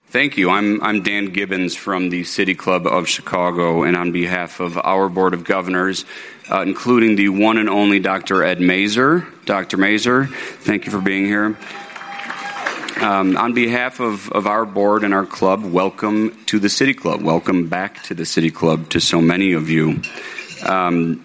Thank you. I'm Dan Gibbons from the City Club of Chicago, and on behalf of our Board of Governors, including the one and only Dr. Ed Mazur. Dr. Mazur, thank you for being here. On behalf of our board and our club, welcome to the City Club. Welcome back to the City Club to so many of you. And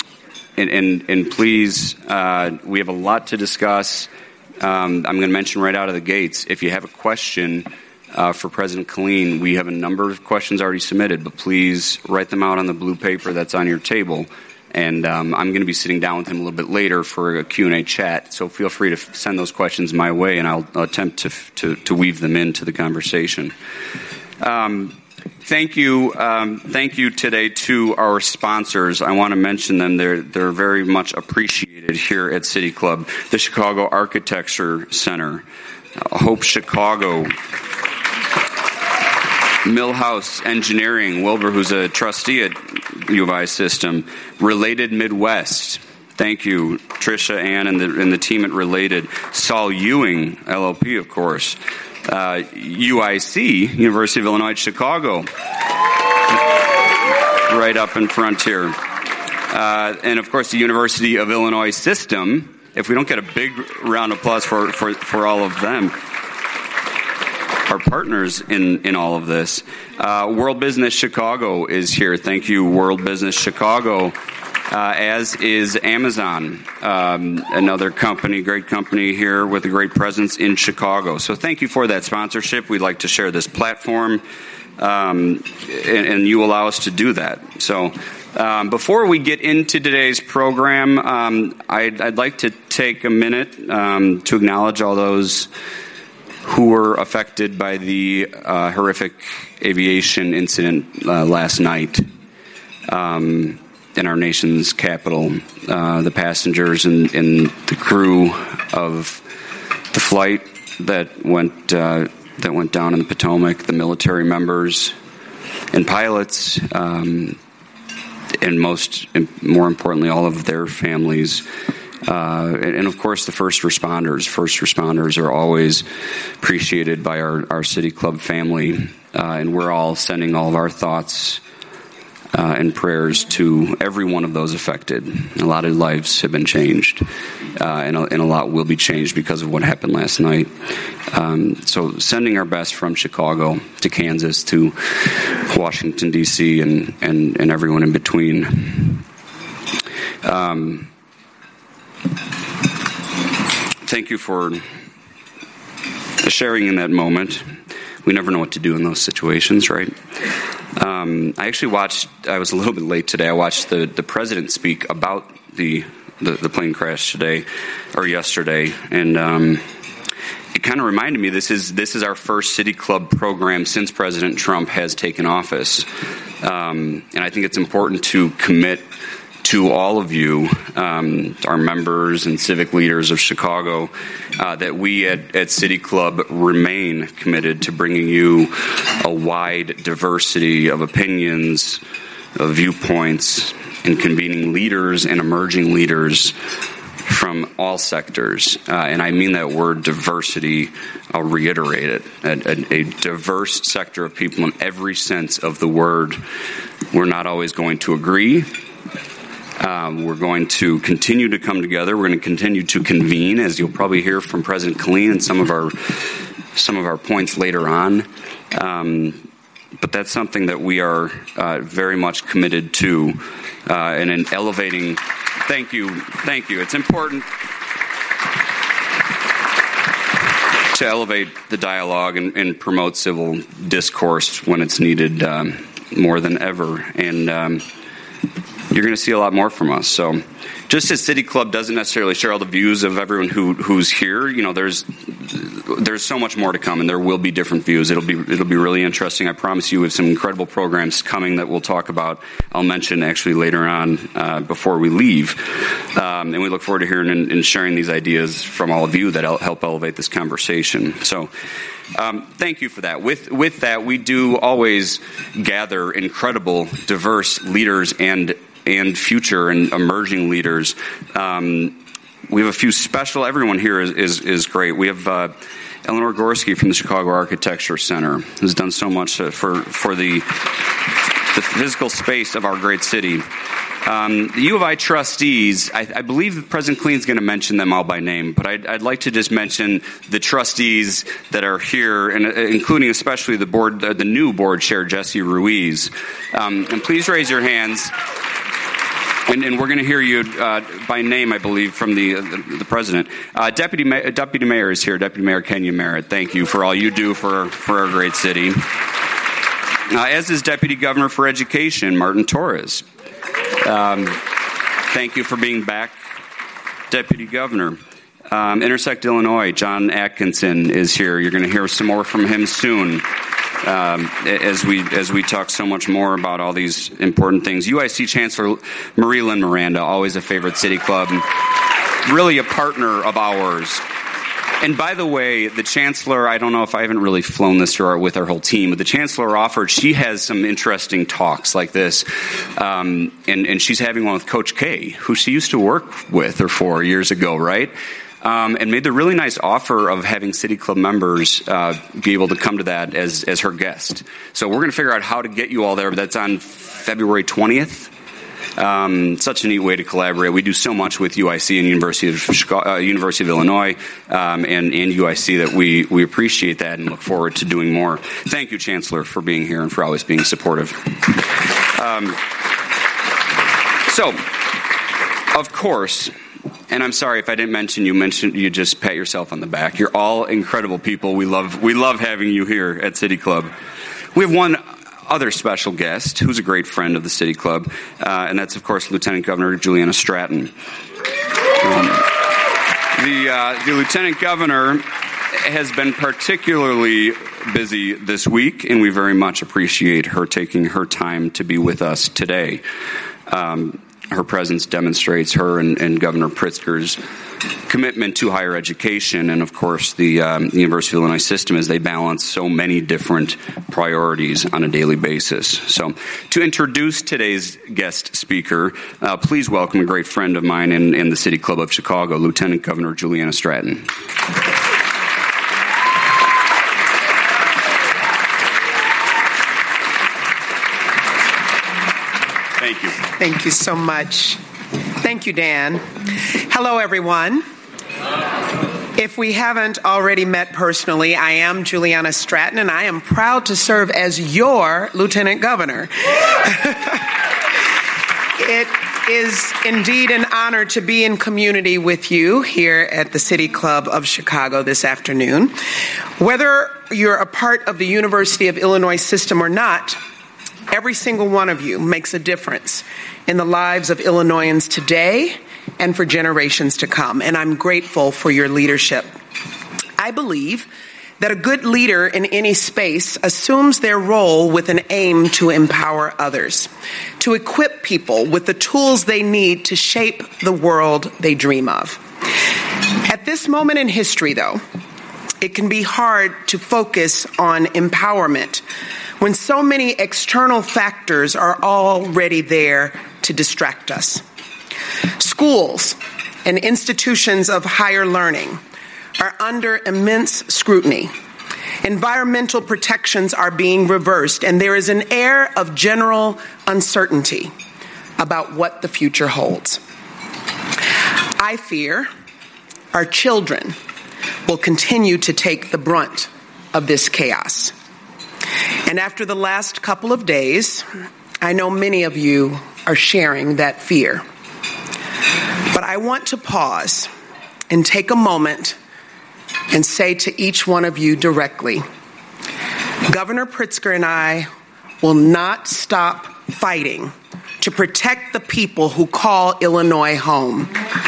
please, we have a lot to discuss. I'm going to mention right out of the gates, if you have a question for President Killeen, we have a number of questions already submitted, but please write them out on the blue paper that's on your table. And I'm going to be sitting down with him a little bit later for a Q&A chat, so feel free to send those questions my way, and I'll attempt to weave them into the conversation. Thank you today to our sponsors. I want to mention them. They're very much appreciated here at City Club. The Chicago Architecture Center, Hope Chicago, Millhouse Engineering, Wilbur, who's a trustee at U of I System, Related Midwest. Thank you, Tricia, Ann, and the team at Related. Saul Ewing, LLP, of course. UIC, University of Illinois at Chicago, right up in front here. And, of course, the University of Illinois System. If we don't get a big round of applause for all of them, our partners in all of this. World Business Chicago is here. Thank you, World Business Chicago, as is Amazon, another company, great company here with a great presence in Chicago. So thank you for that sponsorship. We'd like to share this platform, and you allow us to do that. So before we get into today's program, I'd like to take a minute to acknowledge all those who were affected by the horrific aviation incident last night in our nation's capital. The passengers and the crew of the flight that went down in the Potomac, the military members and pilots, and more importantly, all of their families. And of course, the first responders. First responders are always appreciated by our City Club family, and we're all sending all of our thoughts and prayers to every one of those affected. A lot of lives have been changed, and a lot will be changed because of what happened last night. So sending our best from Chicago to Kansas to Washington, D.C., and everyone in between. Thank you for sharing in that moment. We never know what to do in those situations, right? I actually I was a little bit late today. I watched the president speak about the plane crash today, or yesterday, and it kind of reminded me this is our first City Club program since President Trump has taken office. And I think it's important to commit to all of you, our members and civic leaders of Chicago, that we at City Club remain committed to bringing you a wide diversity of opinions, of viewpoints, and convening leaders and emerging leaders from all sectors. And I mean that word diversity. I'll reiterate it. A diverse sector of people in every sense of the word. We're not always going to agree. We're going to continue to come together. We're going to continue to convene, as you'll probably hear from President Killeen and some of our points later on. But that's something that we are very much committed to, and in elevating. Thank you. It's important to elevate the dialogue and promote civil discourse when it's needed more than ever. And you're going to see a lot more from us. So just as City Club doesn't necessarily share all the views of everyone who's here, there's so much more to come, and there will be different views. It'll be really interesting. I promise you, we have some incredible programs coming that we'll talk about. I'll mention actually later on before we leave. And we look forward to hearing and sharing these ideas from all of you that help elevate this conversation. So thank you for that. With that, we do always gather incredible, diverse leaders and future and emerging leaders. We have a few special. Everyone here is great. We have Eleanor Gorski from the Chicago Architecture Center, who's done so much for the physical space of our great city. The U of I trustees, I believe President Kleen's going to mention them all by name, but I'd like to just mention the trustees that are here, and including especially the new board chair, Jesse Ruiz. And please raise your hands. And we're going to hear you by name, I believe, from the president. Deputy Mayor is here. Deputy Mayor Kenya Merritt. Thank you for all you do for our great city. As is Deputy Governor for Education, Martin Torres. Thank you for being back, Deputy Governor. Intersect Illinois, John Atkinson is here. You're going to hear some more from him soon. As we talk so much more about all these important things. UIC Chancellor Marie Lynn Miranda, always a favorite City Club, really a partner of ours. And by the way, the Chancellor, I don't know if I haven't really flown this with our whole team, but the Chancellor offered, she has some interesting talks like this, and she's having one with Coach K, who she used to work with or for years ago, right? And made the really nice offer of having City Club members be able to come to that as her guest. So we're going to figure out how to get you all there, but that's on February 20th. Such a neat way to collaborate. We do so much with UIC and University of Illinois and UIC that we appreciate that and look forward to doing more. Thank you, Chancellor, for being here and for always being supportive. So, of course, and I'm sorry if I didn't mention you just pat yourself on the back. You're all incredible people. We love having you here at City Club. We have one other special guest who's a great friend of the City Club, and that's, of course, Lieutenant Governor Juliana Stratton. The Lieutenant Governor has been particularly busy this week, and we very much appreciate her taking her time to be with us today. Her presence demonstrates her and Governor Pritzker's commitment to higher education and, of course, the University of Illinois system as they balance so many different priorities on a daily basis. So to introduce today's guest speaker, please welcome a great friend of mine in the City Club of Chicago, Lieutenant Governor Juliana Stratton. Thank you. Thank you so much. Thank you, Dan. Hello, everyone. If we haven't already met personally, I am Juliana Stratton, and I am proud to serve as your Lieutenant Governor. It is indeed an honor to be in community with you here at the City Club of Chicago this afternoon. Whether you're a part of the University of Illinois system or not, every single one of you makes a difference in the lives of Illinoisans today and for generations to come, and I'm grateful for your leadership. I believe that a good leader in any space assumes their role with an aim to empower others, to equip people with the tools they need to shape the world they dream of. At this moment in history, though, it can be hard to focus on empowerment when so many external factors are already there to distract us. Schools and institutions of higher learning are under immense scrutiny. Environmental protections are being reversed, and there is an air of general uncertainty about what the future holds. I fear our children will continue to take the brunt of this chaos. And after the last couple of days, I know many of you are sharing that fear. But I want to pause and take a moment and say to each one of you directly, Governor Pritzker and I will not stop fighting to protect the people who call Illinois home.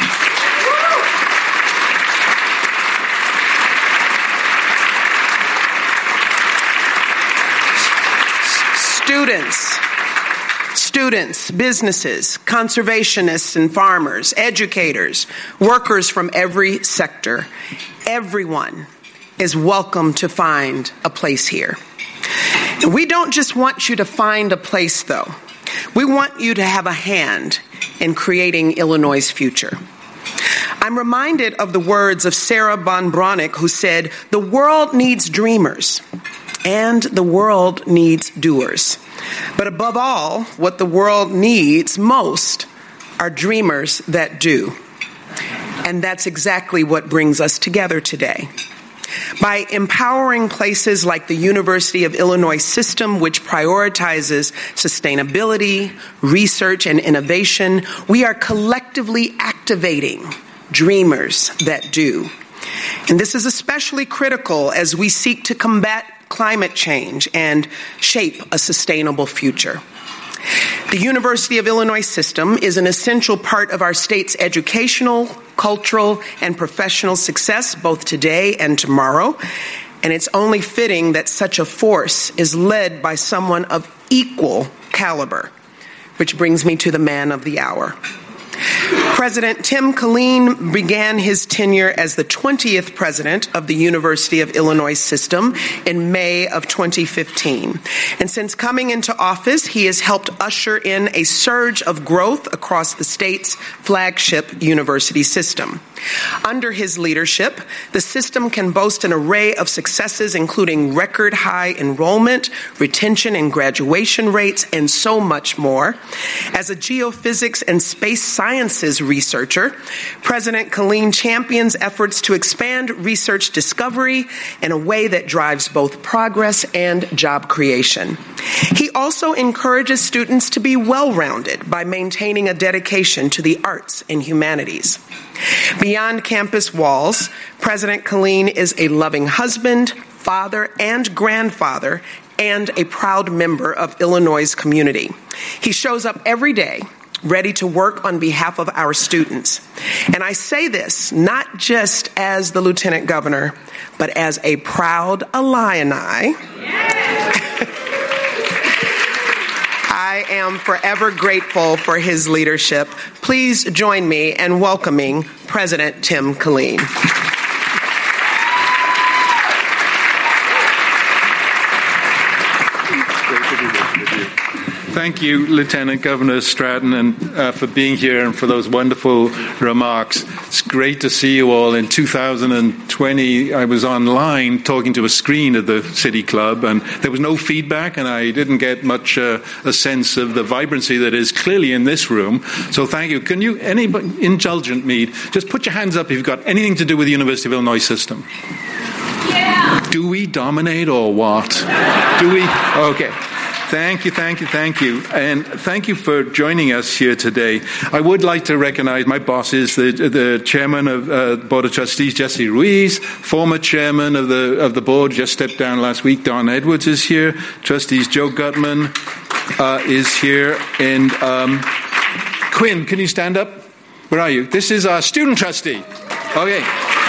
Students, businesses, conservationists and farmers, educators, workers from every sector, everyone is welcome to find a place here. And we don't just want you to find a place, though. We want you to have a hand in creating Illinois' future. I'm reminded of the words of Sarah von Braunig, who said, "The world needs dreamers, and the world needs doers. But above all, what the world needs most are dreamers that do." And that's exactly what brings us together today. By empowering places like the University of Illinois system, which prioritizes sustainability, research, and innovation, we are collectively activating dreamers that do. And this is especially critical as we seek to combat climate change and shape a sustainable future. The University of Illinois system is an essential part of our state's educational, cultural, and professional success, both today and tomorrow. And it's only fitting that such a force is led by someone of equal caliber, which brings me to the man of the hour. President Tim Killeen began his tenure as the 20th president of the University of Illinois system in May of 2015. And since coming into office, he has helped usher in a surge of growth across the state's flagship university system. Under his leadership, the system can boast an array of successes, including record high enrollment, retention and graduation rates, and so much more. As a geophysics and space sciences researcher, President Killeen champions efforts to expand research discovery in a way that drives both progress and job creation. He also encourages students to be well-rounded by maintaining a dedication to the arts and humanities. Beyond campus walls, President Killeen is a loving husband, father, and grandfather, and a proud member of Illinois' community. He shows up every day ready to work on behalf of our students. And I say this not just as the Lieutenant Governor, but as a proud Illini. I am forever grateful for his leadership. Please join me in welcoming President Tim Killeen. Thank you, Lieutenant Governor Stratton, and for being here and for those wonderful remarks. It's great to see you all. In 2020, I was online talking to a screen at the City Club, and there was no feedback, and I didn't get much a sense of the vibrancy that is clearly in this room. So thank you. Can you, anybody indulgent me, just put your hands up if you've got anything to do with the University of Illinois system? Yeah. Do we dominate or what? Do we? Okay. Thank you. And thank you for joining us here today. I would like to recognize my boss is the chairman of the Board of Trustees, Jesse Ruiz, former chairman of the board, just stepped down last week, Don Edwards is here, trustees Joe Gutman is here, and Quinn, can you stand up? Where are you? This is our student trustee. Okay.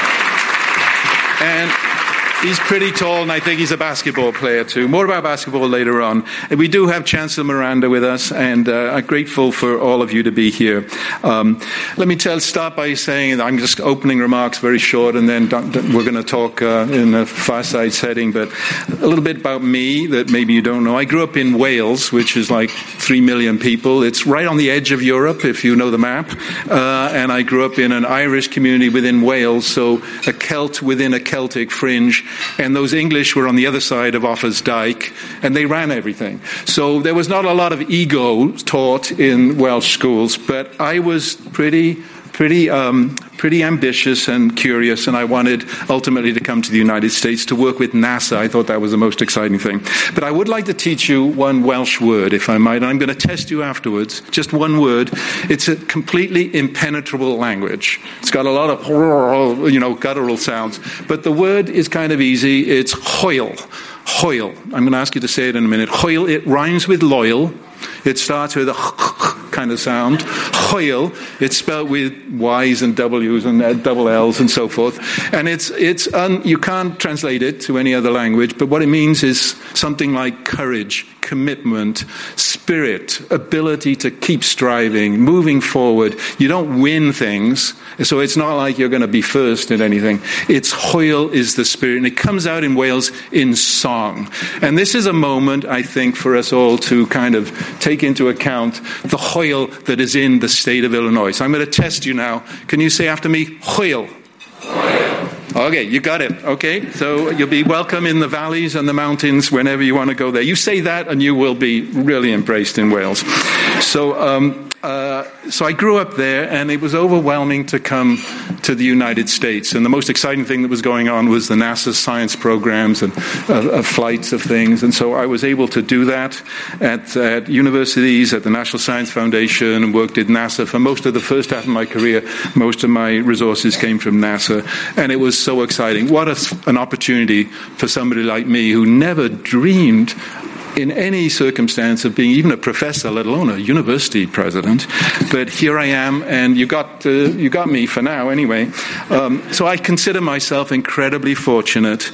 And he's pretty tall, and I think he's a basketball player, too. More about basketball later on. And we do have Chancellor Miranda with us, and I'm grateful for all of you to be here. Let me start by saying I'm just opening remarks very short, and then we're going to talk in a fireside setting. But a little bit about me that maybe you don't know. I grew up in Wales, which is like 3 million people. It's right on the edge of Europe, if you know the map. And I grew up in an Irish community within Wales, so a Celt within a Celtic fringe. And those English were on the other side of Offa's Dyke, and they ran everything. So there was not a lot of ego taught in Welsh schools, but I was pretty ambitious and curious, and I wanted ultimately to come to the United States to work with NASA. I thought that was the most exciting thing. But I would like to teach you one Welsh word, if I might, and I'm going to test you afterwards. Just one word. It's a completely impenetrable language. It's got a lot of, guttural sounds, but the word is kind of easy. It's hoil. Hoil. I'm going to ask you to say it in a minute. Hoil, it rhymes with loyal. It starts with a kind of sound. Hoil, it's spelled with Y's and W's and double L's and so forth. And you can't translate it to any other language, but what it means is something like courage, commitment, spirit. spirit, ability to keep striving, moving forward. You don't win things, so it's not like you're going to be first in anything. It's Hwyl is the spirit, and it comes out in Wales in song. And this is a moment, I think, for us all to kind of take into account the Hwyl that is in the state of Illinois. So I'm going to test you now. Can you say after me, Hwyl? Okay, you got it. Okay, so you'll be welcome in the valleys and the mountains whenever you want to go there. You say that and you will be really embraced in Wales. So I grew up there, and it was overwhelming to come to the United States. And the most exciting thing that was going on was the NASA science programs and flights of things. And so I was able to do that at universities, at the National Science Foundation, and worked at NASA for most of the first half of my career. Most of my resources came from NASA, and it was so exciting. What an opportunity for somebody like me who never dreamed in any circumstance of being even a professor, let alone a university president. But here I am, and you got me for now anyway. So I consider myself incredibly fortunate,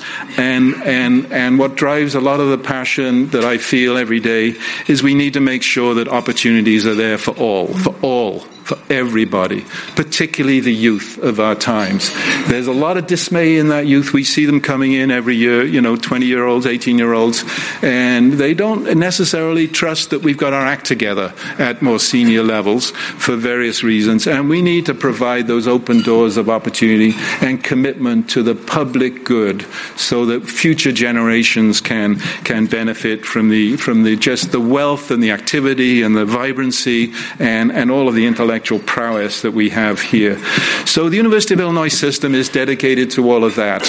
and what drives a lot of the passion that I feel every day is we need to make sure that opportunities are there for all. For everybody, particularly the youth of our times. There's a lot of dismay in that youth. We see them coming in every year, 20-year-olds, 18-year-olds, and they don't necessarily trust that we've got our act together at more senior levels for various reasons. And we need to provide those open doors of opportunity and commitment to the public good so that future generations can benefit from the just the wealth and the activity and the vibrancy and all of the intellectual prowess that we have here. So the University of Illinois system is dedicated to all of that.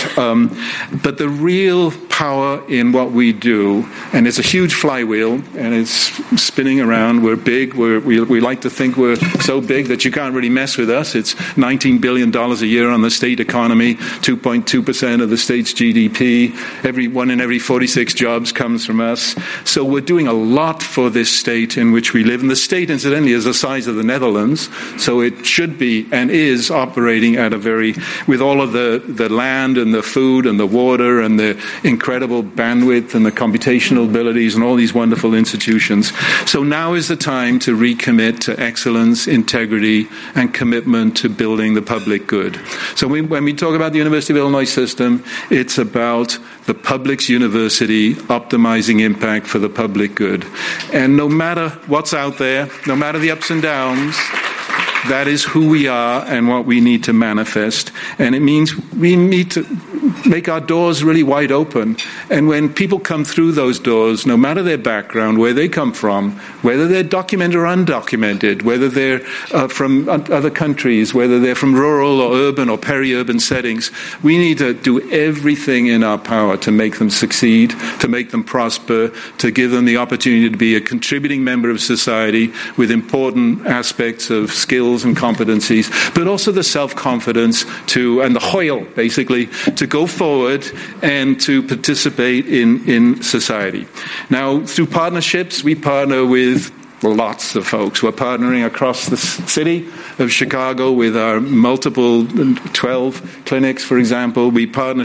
But the real power in what we do, and it's a huge flywheel, and it's spinning around. We're big. We like to think we're so big that you can't really mess with us. It's $19 billion a year on the state economy, 2.2% of the state's GDP. One in every 46 jobs comes from us. So we're doing a lot for this state in which we live. And the state, incidentally, is the size of the Netherlands. So it should be and is operating at with all of the land and the food and the water and the incredible bandwidth and the computational abilities and all these wonderful institutions. So now is the time to recommit to excellence, integrity, and commitment to building the public good. So when we talk about the University of Illinois system, it's about the public's university optimizing impact for the public good. And no matter what's out there, no matter the ups and downs, that is who we are and what we need to manifest. And it means we need to make our doors really wide open. And when people come through those doors, no matter their background, where they come from, whether they're documented or undocumented, whether they're from other countries, whether they're from rural or urban or peri-urban settings, we need to do everything in our power to make them succeed, to make them prosper, to give them the opportunity to be a contributing member of society with important aspects of skills and competencies, but also the self-confidence and the Hwyl, basically, to go forward and to participate in society. Now, through partnerships, we partner with lots of folks. We're partnering across the city of Chicago with our multiple 12 clinics, for example. We partner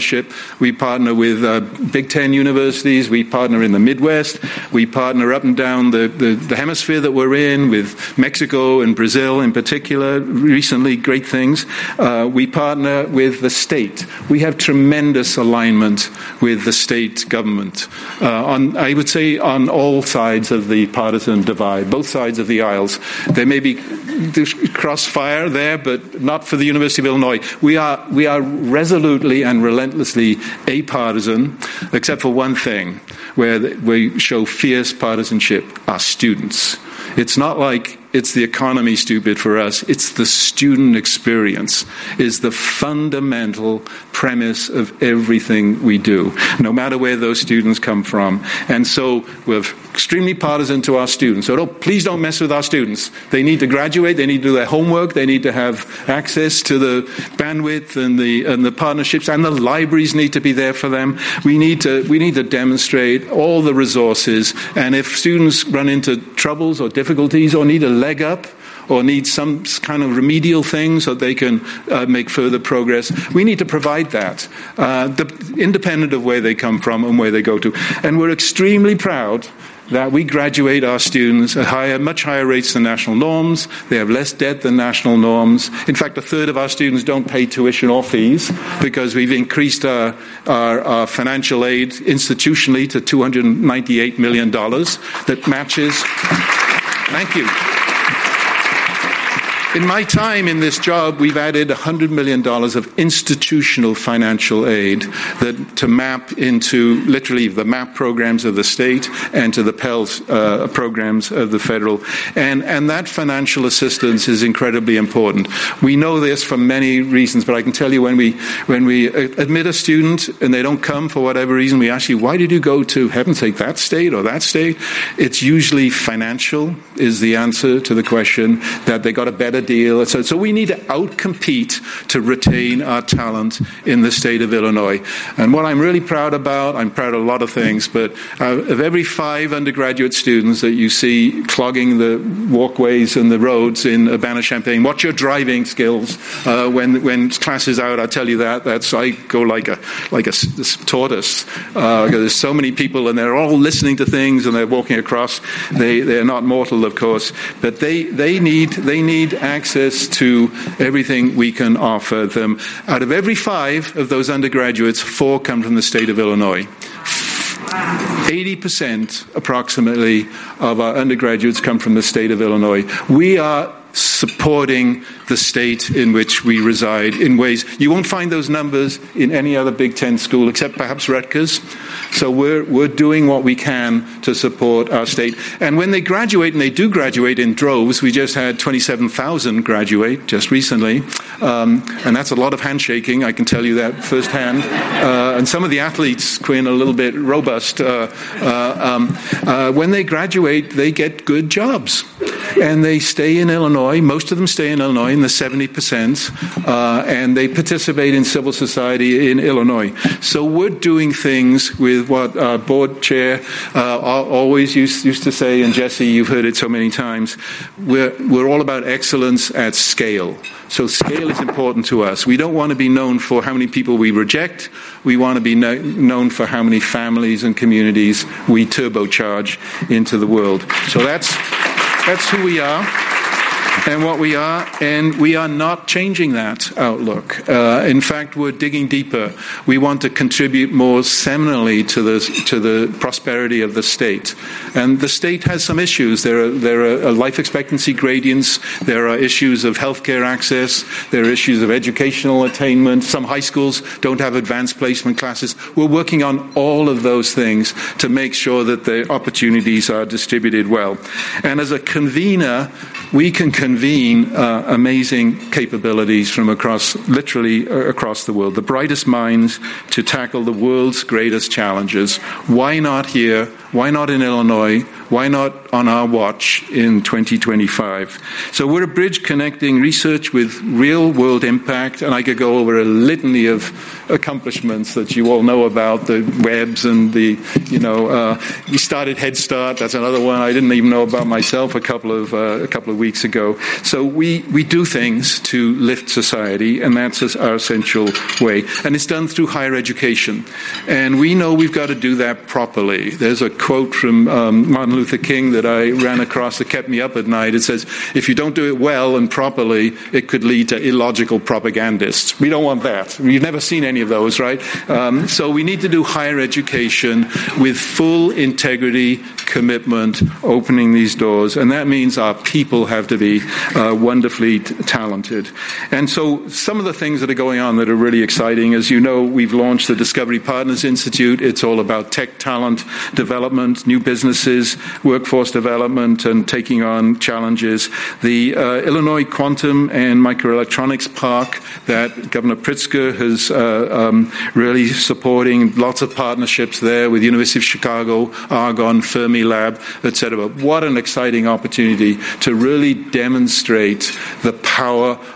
with Big Ten universities. We partner in the Midwest. We partner up and down the hemisphere that we're in with Mexico and Brazil in particular. Recently, great things. We partner with the state. We have tremendous alignment with the state government. I would say on all sides of the partisan divide. Both sides of the aisles. There may be crossfire there, but not for the University of Illinois. We are resolutely and relentlessly apartisan, except for one thing, where we show fierce partisanship, our students. It's not like it's the economy, stupid, for us. It's the student experience is the fundamental premise of everything we do, no matter where those students come from. And so we're extremely partisan to our students. So please don't mess with our students. They need to graduate. They need to do their homework. They need to have access to the bandwidth and the partnerships, and the libraries need to be there for them. We need to demonstrate all the resources. And if students run into troubles or difficulties or need a leg up or need some kind of remedial thing so they can make further progress, we need to provide that, independent of where they come from and where they go to. And we're extremely proud that we graduate our students at much higher rates than national norms. They have less debt than national norms. In fact, a third of our students don't pay tuition or fees because we've increased our financial aid institutionally to $298 million that matches. Thank you. In my time in this job, we've added $100 million of institutional financial aid to map into literally the MAP programs of the state and to the PELS programs of the federal. And that financial assistance is incredibly important. We know this for many reasons, but I can tell you when we admit a student and they don't come for whatever reason, we ask you, why did you go to, heaven's sake, that state or that state? It's usually financial is the answer to the question, that they got a better deal. So we need to outcompete to retain our talent in the state of Illinois. And what I'm really proud about, I'm proud of a lot of things, but of every 5 undergraduate students that you see clogging the walkways and the roads in Urbana-Champaign, what's your driving skills? When class is out, I'll tell you that. I go like a tortoise. There's so many people and they're all listening to things and they're walking across. They're not mortal, of course, but they need access to everything we can offer them. Out of every 5 of those undergraduates, 4 come from the state of Illinois. 80% approximately of our undergraduates come from the state of Illinois. We are supporting the state in which we reside in ways you won't find those numbers in any other Big Ten school except perhaps Rutgers. So we're doing what we can to support our state. And when they graduate, and they do graduate in droves, we just had 27,000 graduate just recently, and that's a lot of handshaking, I can tell you that firsthand. And some of the athletes, Quinn, are a little bit robust. When they graduate, they get good jobs. And they stay in Illinois. Most of them stay in Illinois, in the 70%, and they participate in civil society in Illinois. So we're doing things with what our board chair always used to say, and Jesse, you've heard it so many times, we're all about excellence at scale. So scale is important to us. We don't want to be known for how many people we reject. We want to be known for how many families and communities we turbocharge into the world. So that's who we are and what we are, and we are not changing that outlook. In fact, we're digging deeper. We want to contribute more seminally to the prosperity of the state. And the state has some issues. There are life expectancy gradients. There are issues of healthcare access. There are issues of educational attainment. Some high schools don't have advanced placement classes. We're working on all of those things to make sure that the opportunities are distributed well. And as a convener, we can convene amazing capabilities from literally across the world, the brightest minds to tackle the world's greatest challenges. Why not here? Why not in Illinois? Why not on our watch in 2025? So we're a bridge connecting research with real-world impact, and I could go over a litany of accomplishments that you all know about, the webs and we started Head Start. That's another one I didn't even know about myself a couple of weeks ago. So we do things to lift society, and that's our essential way. And it's done through higher education. And we know we've got to do that properly. There's a quote from Martin Luther King that I ran across that kept me up at night. It says, if you don't do it well and properly, it could lead to illogical propagandists. We don't want that. You've never seen any of those, right? So we need to do higher education with full integrity, commitment, opening these doors. And that means our people have to be wonderfully talented. And so some of the things that are going on that are really exciting, as you know, we've launched the Discovery Partners Institute. It's all about tech talent development, new businesses, workforce development, and taking on challenges. The Illinois Quantum and Microelectronics Park that Governor Pritzker has really supporting, lots of partnerships there with University of Chicago, Argonne, Fermilab, etc. What an exciting opportunity to really demonstrate the power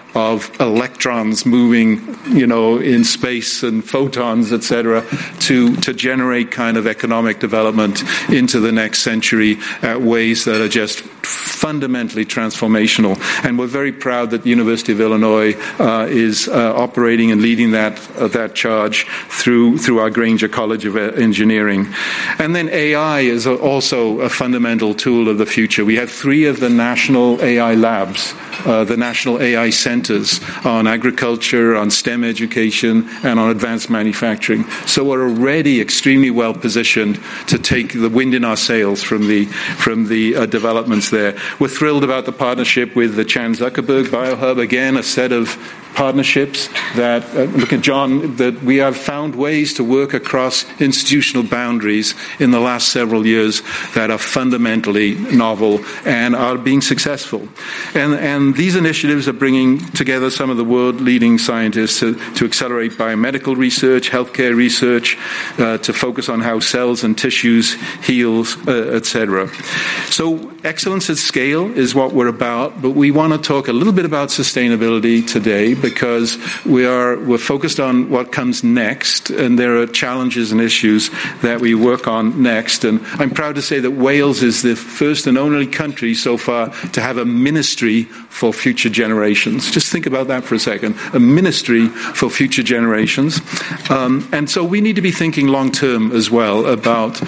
of electrons moving, in space and photons, etc., to generate kind of economic development into the next century at ways that are just fundamentally transformational. And we're very proud that the University of Illinois is operating and leading that charge through our Granger College of Engineering. And then AI is also a fundamental tool of the future. We have 3 of the national AI labs, the national AI centers on agriculture, on STEM education, and on advanced manufacturing. So we're already extremely well positioned to take the wind in our sails from the developments there. We're thrilled about the partnership with the Chan Zuckerberg BioHub. Again, a set of partnerships that, look at John, that we have found ways to work across institutional boundaries in the last several years that are fundamentally novel and are being successful. And these initiatives are bringing together some of the world-leading scientists to accelerate biomedical research, healthcare research, to focus on how cells and tissues heal, etc. So excellence at scale is what we're about, but we want to talk a little bit about sustainability today because we're focused on what comes next, and there are challenges and issues that we work on next. And I'm proud to say that Wales is the first and only country so far to have a ministry for future generations. Just think about that for a second. A ministry for future generations. And so we need to be thinking long term as well about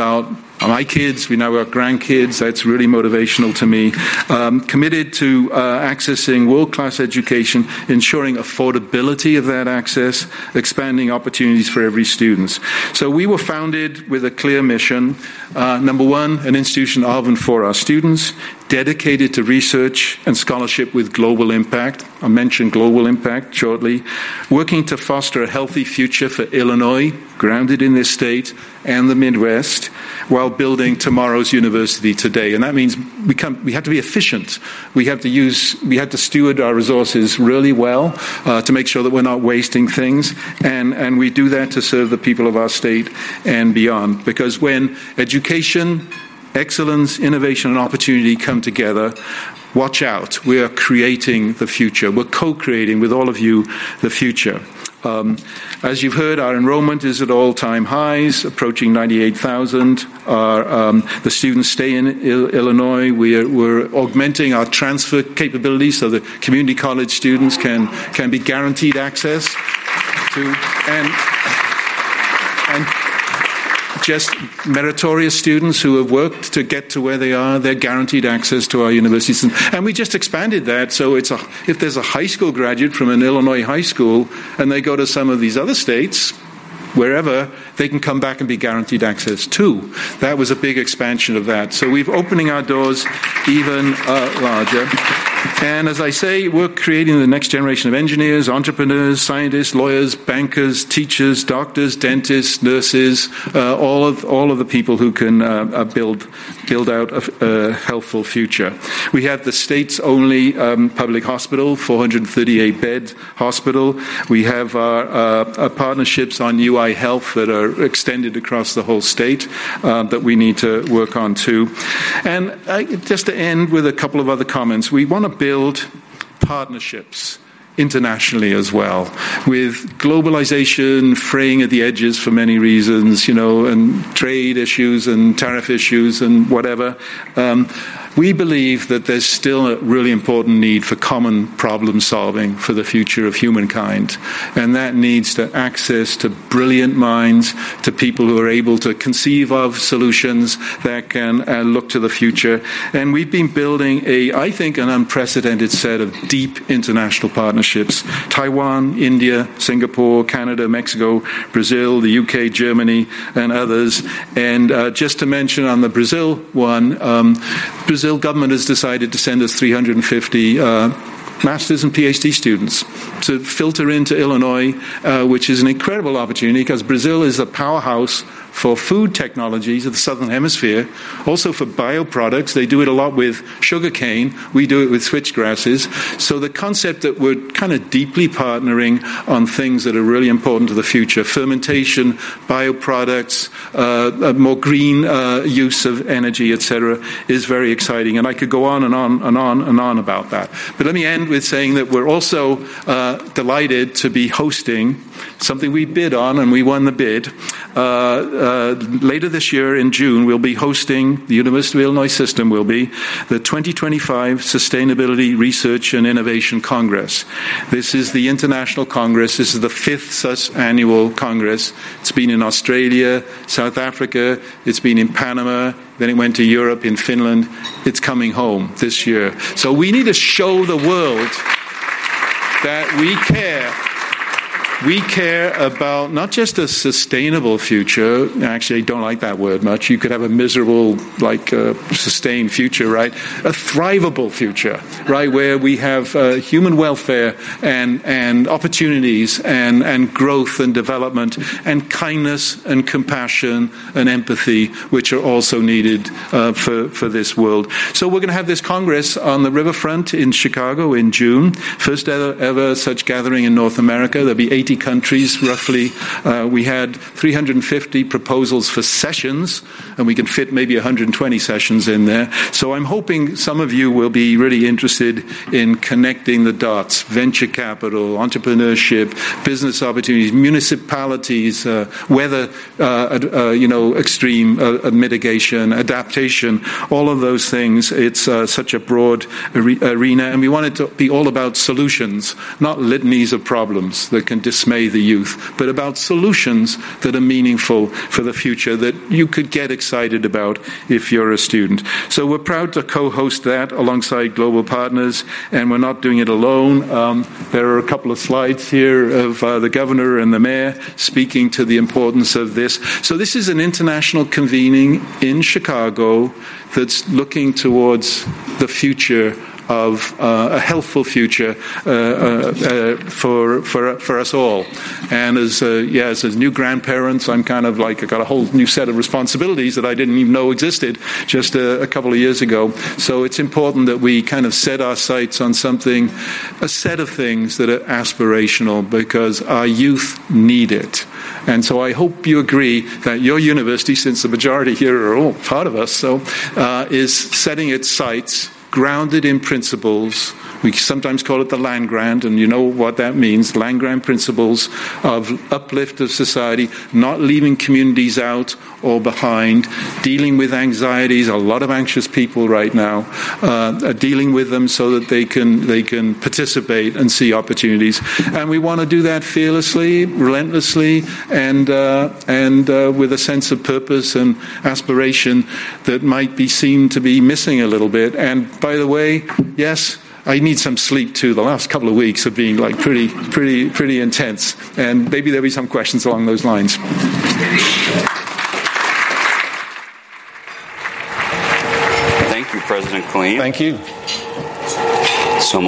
my kids, we now got grandkids, that's really motivational to me. Committed to accessing world-class education, ensuring affordability of that access, expanding opportunities for every student. So we were founded with a clear mission. Number 1, an institution of and for our students, dedicated to research and scholarship with global impact. I'll mention global impact shortly. Working to foster a healthy future for Illinois, grounded in this state, and the Midwest, while building tomorrow's university today. And that means we have to be efficient. We have to steward our resources really well to make sure that we're not wasting things. And we do that to serve the people of our state and beyond. Because when education, excellence, innovation, and opportunity come together, watch out. We are creating the future. We're co-creating with all of you the future. As you've heard, our enrollment is at all-time highs, approaching 98,000. The students stay in Illinois. We're augmenting our transfer capabilities so that community college students can be guaranteed access to and just meritorious students who have worked to get to where they are, they're guaranteed access to our universities. And we just expanded that, so if there's a high school graduate from an Illinois high school and they go to some of these other states, wherever, they can come back and be guaranteed access too. That was a big expansion of that. So we're opening our doors even larger. And as I say, we're creating the next generation of engineers, entrepreneurs, scientists, lawyers, bankers, teachers, doctors, dentists, nurses, all of the people who can build out a healthful future. We have the state's only public hospital, 438-bed hospital. We have our partnerships on UI Health that are extended across the whole state that we need to work on too. And just to end with a couple of other comments, we want to build partnerships internationally as well, with globalization fraying at the edges for many reasons, and trade issues and tariff issues and whatever. We believe that there's still a really important need for common problem solving for the future of humankind. And that needs to access to brilliant minds, to people who are able to conceive of solutions that can look to the future. And we've been building I think, an unprecedented set of deep international partnerships. Taiwan, India, Singapore, Canada, Mexico, Brazil, the UK, Germany, and others. And just to mention on the Brazil one, Brazil government has decided to send us 350 master's and PhD students to filter into Illinois, which is an incredible opportunity because Brazil is a powerhouse for food technologies of the Southern Hemisphere, also for bioproducts. They do it a lot with sugarcane. We do it with switchgrasses. So the concept that we're kind of deeply partnering on things that are really important to the future, fermentation, bioproducts, more green use of energy, etc., is very exciting. And I could go on and on and on and on about that. But let me end with saying that we're also delighted to be hosting something we bid on, and we won the bid. Later this year in June, we'll be hosting, the University of Illinois System will be, the 2025 Sustainability Research and Innovation Congress. This is the international congress. This is the 5th such annual congress. It's been in Australia, South Africa, it's been in Panama, then it went to Europe, in Finland. It's coming home this year. So we need to show the world that we care. We care about not just a sustainable future. Actually, I don't like that word much. You could have a miserable, sustained future, right? A thrivable future, right? Where we have human welfare and opportunities and growth and development and kindness and compassion and empathy, which are also needed for this world. So we're going to have this Congress on the riverfront in Chicago in June. First ever such gathering in North America. There'll be 80 countries, roughly. We had 350 proposals for sessions, and we can fit maybe 120 sessions in there. So I'm hoping some of you will be really interested in connecting the dots: venture capital, entrepreneurship, business opportunities, municipalities, weather, extreme mitigation, adaptation, all of those things. It's such a broad arena, and we want it to be all about solutions, not litanies of problems that can dismay the youth, but about solutions that are meaningful for the future that you could get excited about if you're a student. So we're proud to co-host that alongside global partners, and we're not doing it alone. There are a couple of slides here of the governor and the mayor speaking to the importance of this. So this is an international convening in Chicago that's looking towards the future of a healthful future for us all. And as new grandparents, I'm kind of like, I got a whole new set of responsibilities that I didn't even know existed just a couple of years ago. So it's important that we kind of set our sights on something, a set of things that are aspirational, because our youth need it. And so I hope you agree that your university, since the majority here are all part of us, is setting its sights grounded in principles. We sometimes call it the land grant, and you know what that means. Land grant principles of uplift of society, not leaving communities out or behind, dealing with anxieties. A lot of anxious people right now, dealing with them so that they can participate and see opportunities. And we want to do that fearlessly, relentlessly, and with a sense of purpose and aspiration that might be seen to be missing a little bit. And by the way, yes, I need some sleep too. The last couple of weeks have been like pretty intense, and maybe there'll be some questions along those lines. Thank you, President Killeen. Thank you. So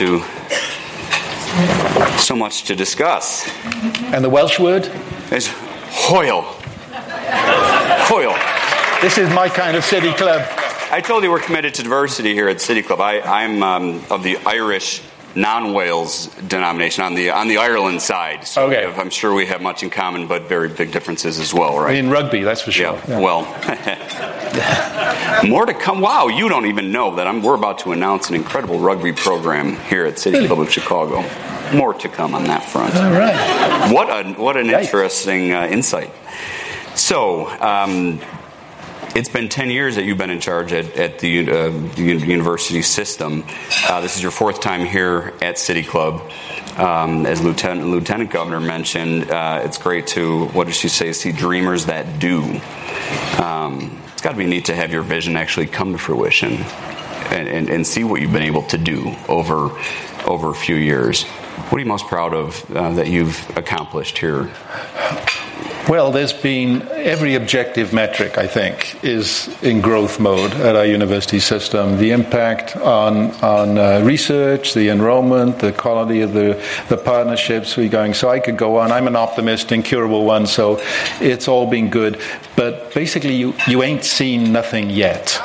much to discuss. And the Welsh word is Hoyle. Hoyle. This is my kind of city club. I told you we're committed to diversity here at City Club. I'm of the Irish non-Wales denomination on the Ireland side. So okay. I'm sure we have much in common, but very big differences as well, right? In rugby, that's for sure. Yeah. Well, more to come. Wow, you don't even know that we're about to announce an incredible rugby program here at City Club of Chicago. More to come on that front. All right. What an interesting insight. So, it's been 10 years that you've been in charge at the university system. This is your 4th time here at City Club. As Lieutenant Governor mentioned, it's great to, what did she say, see dreamers that do. It's got to be neat to have your vision actually come to fruition and see what you've been able to do over a few years. What are you most proud of that you've accomplished here? Well, there's been every objective metric, I think, is in growth mode at our university system. The impact on research, the enrollment, the quality of the partnerships we're going. So I could go on. I'm an optimist, incurable one, so it's all been good. But basically, you ain't seen nothing yet.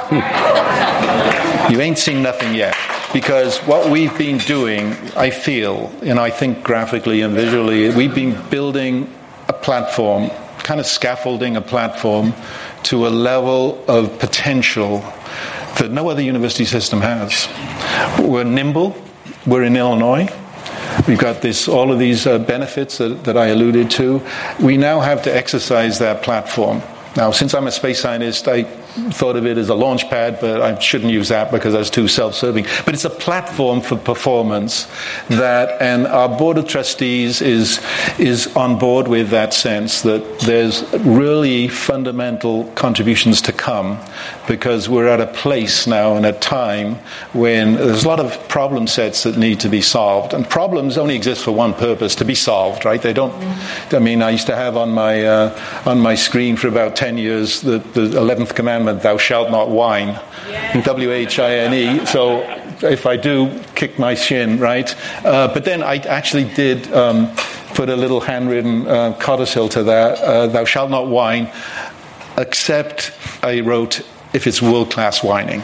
You ain't seen nothing yet. Because what we've been doing, I feel, and I think graphically and visually, we've been building a platform, kind of scaffolding a platform to a level of potential that no other university system has. We're nimble. We're in Illinois. We've got all of these benefits that I alluded to. We now have to exercise that platform. Now, since I'm a space scientist, I thought of it as a launch pad, but I shouldn't use that because that's too self-serving. But it's a platform for performance and our board of trustees is on board with that sense that there's really fundamental contributions to come, because we're at a place now and a time when there's a lot of problem sets that need to be solved, and problems only exist for one purpose: to be solved. Right? They don't. I mean, I used to have on my screen for about 10 years the 11th commandment, thou shalt not whine. Yeah. W-H-I-N-E. So if I do, kick my shin, right? But then I actually did put a little handwritten codicil to that, thou shalt not whine, except, I wrote, if it's world-class whining.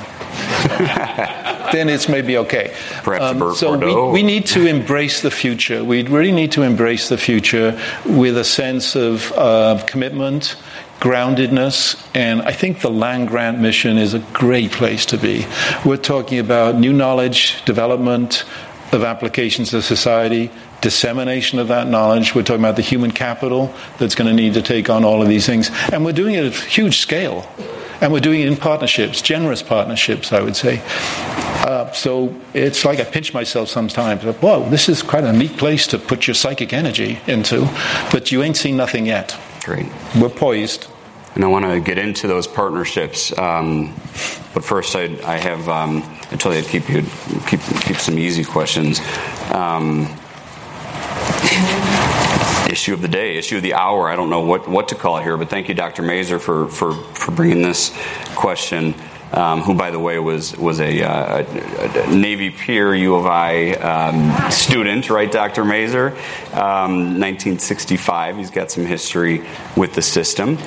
Then it's maybe okay. So we need to embrace the future. We really need to embrace the future with a sense of commitment, groundedness, and I think the land-grant mission is a great place to be. We're talking about new knowledge, development of applications to society, dissemination of that knowledge. We're talking about the human capital that's going to need to take on all of these things. And we're doing it at a huge scale. And we're doing it in partnerships, generous partnerships, I would say. So it's like I pinch myself sometimes. Whoa, this is quite a neat place to put your psychic energy into. But you ain't seen nothing yet. Great. We're poised. And I want to get into those partnerships. But first, I have I told you I'd keep some easy questions. Issue of the day, issue of the hour. I don't know what to call it here, but thank you, Dr. Mazur, for bringing this question. Who, by the way, was a Navy peer U of I student, right, Dr. Mazur? 1965. He's got some history with the system.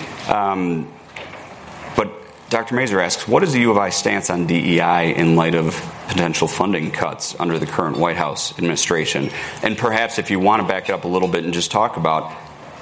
But Dr. Mazur asks, what is the U of I stance on DEI in light of potential funding cuts under the current White House administration? And perhaps if you want to back it up a little bit and just talk about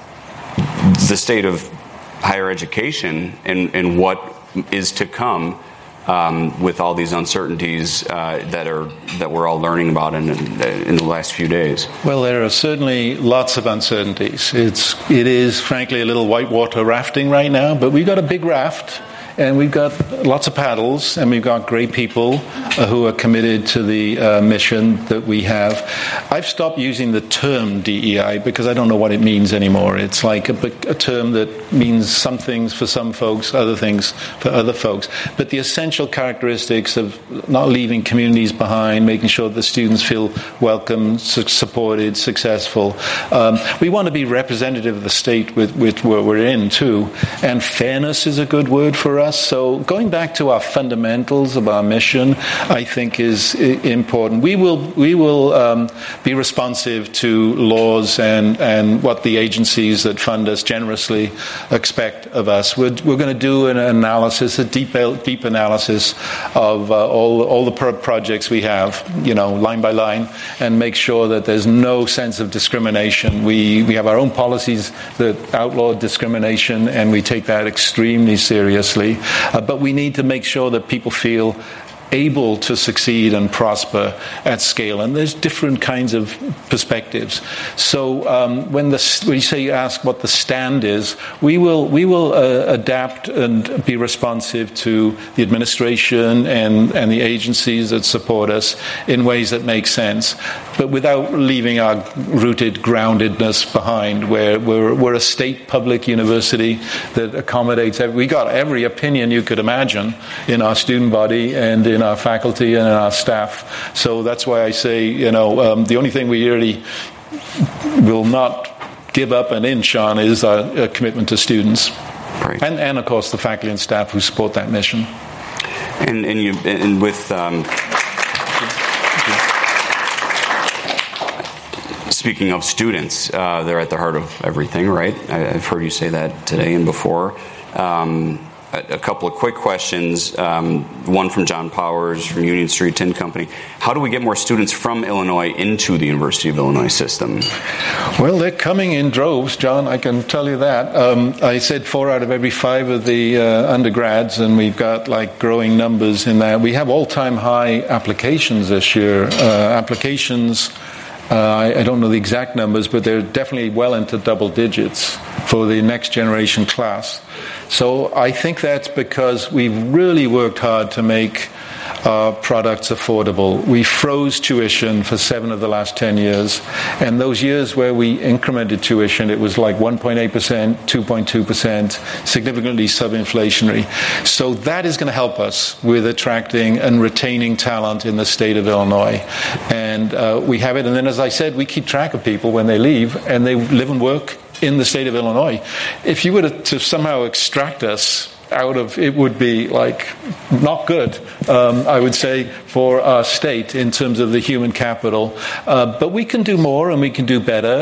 the state of higher education and what is to come with all these uncertainties that we're all learning about in the last few days. Well, there are certainly lots of uncertainties. It is frankly a little whitewater rafting right now, but we've got a big raft. And we've got lots of paddles, and we've got great people who are committed to the mission that we have. I've stopped using the term DEI because I don't know what it means anymore. It's like a term that means some things for some folks, other things for other folks. But the essential characteristics of not leaving communities behind, making sure the students feel welcome, supported, successful. We want to be representative of the state with where we're in, too. And fairness is a good word for us. So going back to our fundamentals of our mission, I think is important. We will be responsive to laws and what the agencies that fund us generously expect of us. We're going to do an analysis, a deep analysis of all the projects we have, line by line, and make sure that there's no sense of discrimination. We have our own policies that outlaw discrimination, and we take that extremely seriously. But we need to make sure that people feel able to succeed and prosper at scale, and there's different kinds of perspectives. So when you ask what the stand is, we will adapt and be responsive to the administration and the agencies that support us in ways that make sense, but without leaving our rooted groundedness behind. Where we're a state public university that accommodates we got every opinion you could imagine in our student body and in our faculty and in our staff. So that's why I say, the only thing we really will not give up an inch on is our commitment to students. Right. And of course, the faculty and staff who support that mission. And with speaking of students, they're at the heart of everything, right? I've heard you say that today and before. A couple of quick questions. One from John Powers from Union Street Tin Company. How do we get more students from Illinois into the University of Illinois system? Well, they're coming in droves, John, I can tell you that. I said 4 out of every 5 of the undergrads, and we've got like growing numbers in that. We have all-time high applications this year. I don't know the exact numbers, but they're definitely well into double digits for the next generation class. So I think that's because we've really worked hard to make our products affordable. We froze tuition for 7 of the last 10 years. And those years where we incremented tuition, it was like 1.8%, 2.2%, significantly sub-inflationary. So that is going to help us with attracting and retaining talent in the state of Illinois. And we have it. And then, as I said, we keep track of people when they leave, and they live and work in the state of Illinois. If you were to somehow extract us out of, it would be like not good, I would say, for our state in terms of the human capital. But we can do more and we can do better.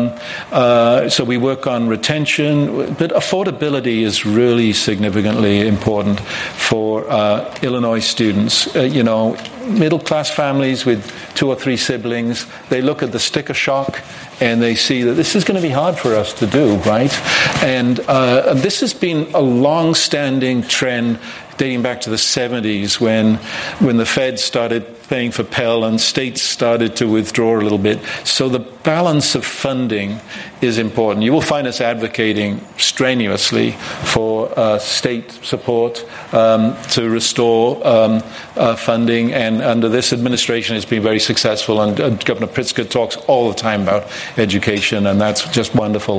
So we work on retention, but affordability is really significantly important for Illinois students. Middle-class families with 2 or 3 siblings, they look at the sticker shock and they see that this is going to be hard for us to do, right? And this has been a long-standing trend dating back to the 70s when the Fed started paying for Pell and states started to withdraw a little bit. So the balance of funding is important. You will find us advocating strenuously for state support to restore funding, and under this administration it's been very successful, and Governor Pritzker talks all the time about education, and that's just wonderful.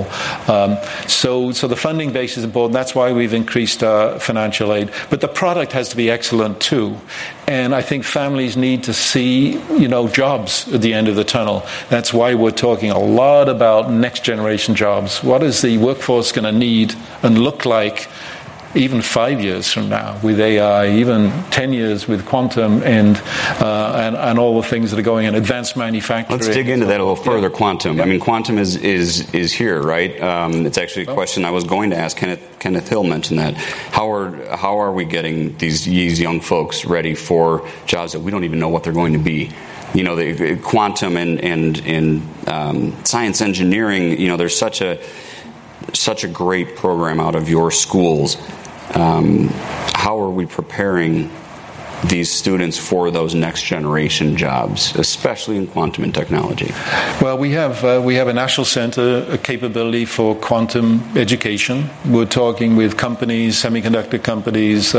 So the funding base is important. That's why we've increased our financial aid. But the product has to be excellent too. And I think families need to see, jobs at the end of the tunnel. That's why we're talking a lot about next generation jobs. What is the workforce going to need and look like even 5 years from now with AI, even 10 years with quantum and all the things that are going in advanced manufacturing? Let's dig into that a little further. Quantum. Yeah. I mean, quantum is here, right? It's actually a question I was going to ask. Kenneth Hill mentioned that. How are we getting these young folks ready for jobs that we don't even know what they're going to be? The quantum and science engineering. There's such a great program out of your schools. How are we preparing these students for those next generation jobs, especially in quantum and technology? Well, we have a national center, a capability for quantum education. We're talking with companies, semiconductor companies,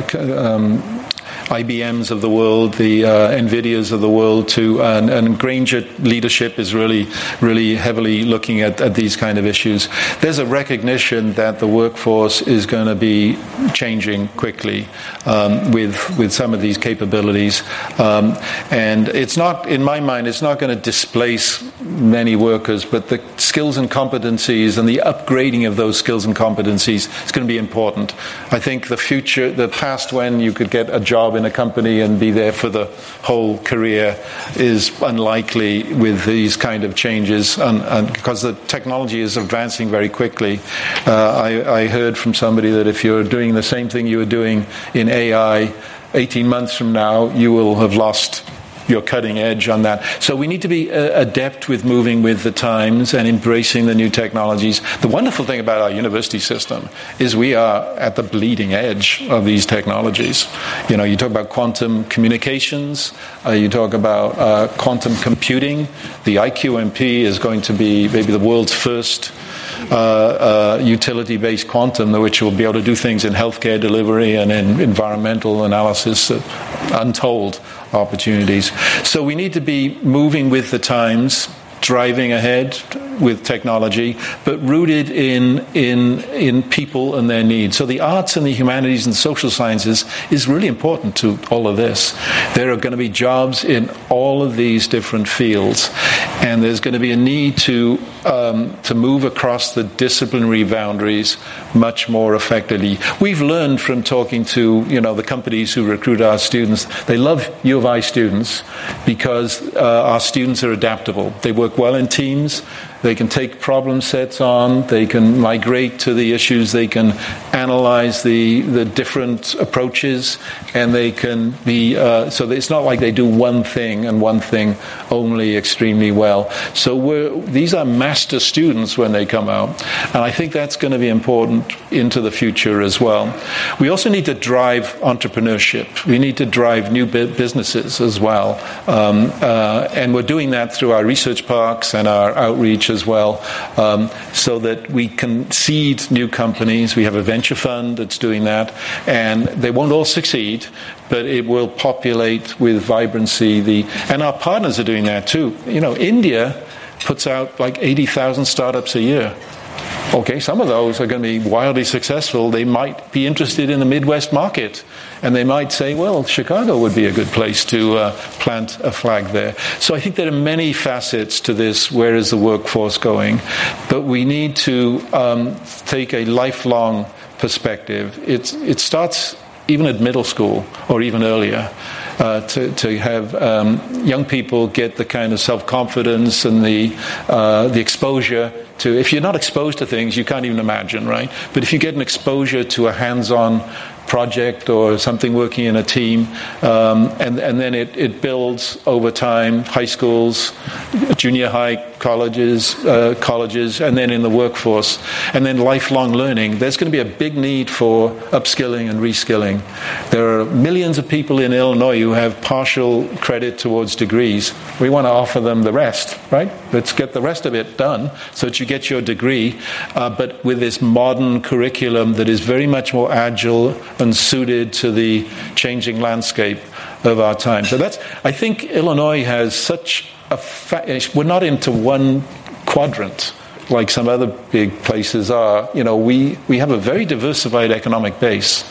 IBMs of the world, the NVIDIAs of the world, and Grainger leadership is really, really heavily looking at these kind of issues. There's a recognition that the workforce is going to be changing quickly with some of these capabilities, and it's not, in my mind, it's not going to displace many workers, but the skills and competencies and the upgrading of those skills and competencies is going to be important. I think the past when you could get a job in a company and be there for the whole career is unlikely with these kind of changes, and because the technology is advancing very quickly. I heard from somebody that if you're doing the same thing you were doing in AI 18 months from now, you will have lost your cutting edge on that. So we need to be adept with moving with the times and embracing the new technologies. The wonderful thing about our university system is we are at the bleeding edge of these technologies. You talk about quantum communications, you talk about quantum computing. The IQMP is going to be maybe the world's first utility-based quantum, which will be able to do things in healthcare delivery and in environmental analysis, untold opportunities. So we need to be moving with the times, driving ahead, with technology, but rooted in people and their needs. So the arts and the humanities and social sciences is really important to all of this. There are going to be jobs in all of these different fields, and there's going to be a need to move across the disciplinary boundaries much more effectively. We've learned from talking to the companies who recruit our students. They love U of I students because our students are adaptable. They work well in teams. They can take problem sets on. They can migrate to the issues. They can analyze the different approaches, and they can be so it's not like they do one thing and one thing only extremely well. So these are master students when they come out, and I think that's going to be important into the future as well. We also need to drive entrepreneurship. We need to drive new businesses as well, and we're doing that through our research parks and our outreach as well, so that we can seed new companies. We have a venture fund that's doing that, and they won't all succeed, but it will populate with vibrancy. And our partners are doing that too. India puts out like 80,000 startups a year. Okay, some of those are going to be wildly successful. They might be interested in the Midwest market, and they might say, well, Chicago would be a good place to plant a flag there. So I think there are many facets to this. Where is the workforce going? But we need to take a lifelong perspective. It starts even at middle school or even earlier. To have young people get the kind of self-confidence and the exposure to, if you're not exposed to things, you can't even imagine, right? But if you get an exposure to a hands-on project or something working in a team, and then it builds over time, high schools, junior high colleges, and then in the workforce, and then lifelong learning. There's going to be a big need for upskilling and reskilling. There are millions of people in Illinois who have partial credit towards degrees. We want to offer them the rest, right? Let's get the rest of it done so that you get your degree, but with this modern curriculum that is very much more agile and suited to the changing landscape of our time. So I think Illinois has such we're not into one quadrant like some other big places are. We have a very diversified economic base,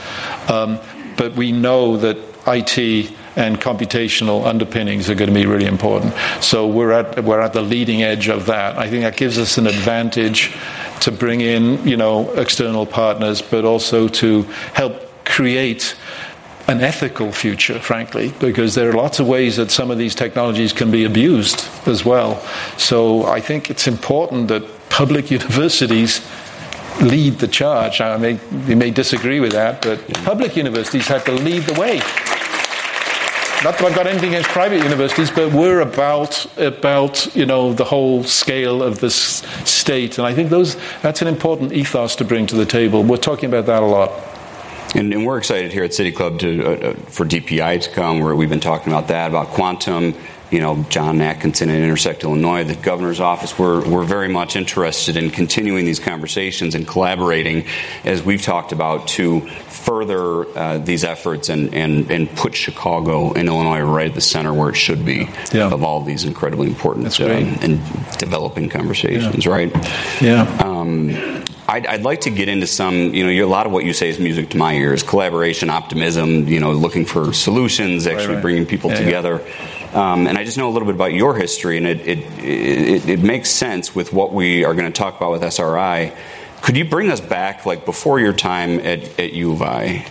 but we know that IT and computational underpinnings are going to be really important. So we're at the leading edge of that. I think that gives us an advantage to bring in external partners, but also to help create an ethical future, frankly, because there are lots of ways that some of these technologies can be abused as well. So I think it's important that public universities lead the charge. You may disagree with that, but public universities have to lead the way. Not that I've got anything against private universities, but we're about the whole scale of this state, and I think that's an important ethos to bring to the table. We're talking about that a lot. And we're excited here at City Club for DPI to come, where we've been talking about that, about quantum. John Atkinson at Intersect Illinois, the governor's office. We're very much interested in continuing these conversations and collaborating, as we've talked about, to further these efforts and put Chicago and Illinois right at the center where it should be of all these incredibly important and developing conversations, right? Yeah. I'd like to get into some, a lot of what you say is music to my ears: collaboration, optimism, looking for solutions, actually bringing people together. And I just know a little bit about your history, and it makes sense with what we are going to talk about with SRI. Could you bring us back, like before your time at U of I,